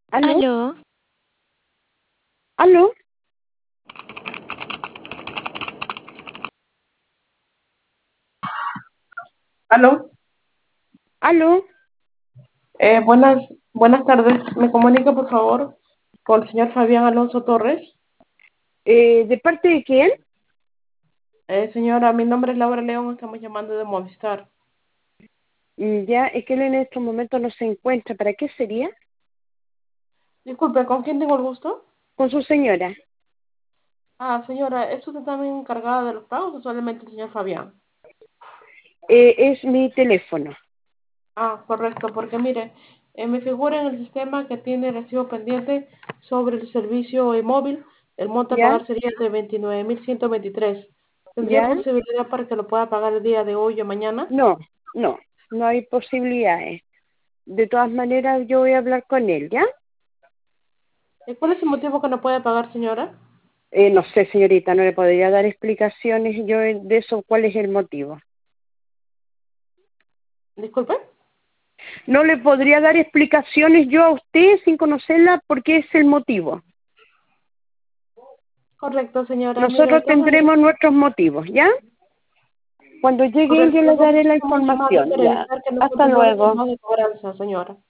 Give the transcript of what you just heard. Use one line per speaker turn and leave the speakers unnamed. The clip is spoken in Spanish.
¿Aló?
Aló,
¿Aló?
Aló,
¿Aló?
buenas tardes. ¿Me comunica, por favor, con el señor Fabián Alonso Torres?
¿De parte de quién?
Señora, mi nombre es Laura León, estamos llamando de Movistar.
Ya, es que él en estos momentos no se encuentra. ¿Para qué sería?
Disculpe, ¿con quién tengo el gusto?
Con su señora.
Señora, ¿es usted también encargada de los pagos o solamente el señor Fabián?
Es mi teléfono.
Correcto, porque mire, me figura en el sistema que tiene recibo pendiente sobre el servicio móvil. El monto a
¿Ya?
pagar sería de 29.123. ¿Tendría
¿Ya?
posibilidad para que lo pueda pagar el día de hoy o mañana?
No, no, no hay posibilidades. De todas maneras, yo voy a hablar con él, ¿ya?
¿Cuál es el motivo que no puede pagar, señora?
No sé, señorita, no le podría dar explicaciones yo de eso, cuál es el motivo.
Disculpe.
No le podría dar explicaciones yo a usted sin conocerla porque es el motivo.
Correcto, señora. Mire, de
Nosotros
todas maneras,
tendremos nuestros motivos, ¿ya? Cuando llegue él, yo
correcto.
le
Nosotros
daré la
hemos llamado
información,
para
ya.
evitar que
Hasta
nosotros no
luego.
recibamos de cobranza, señora.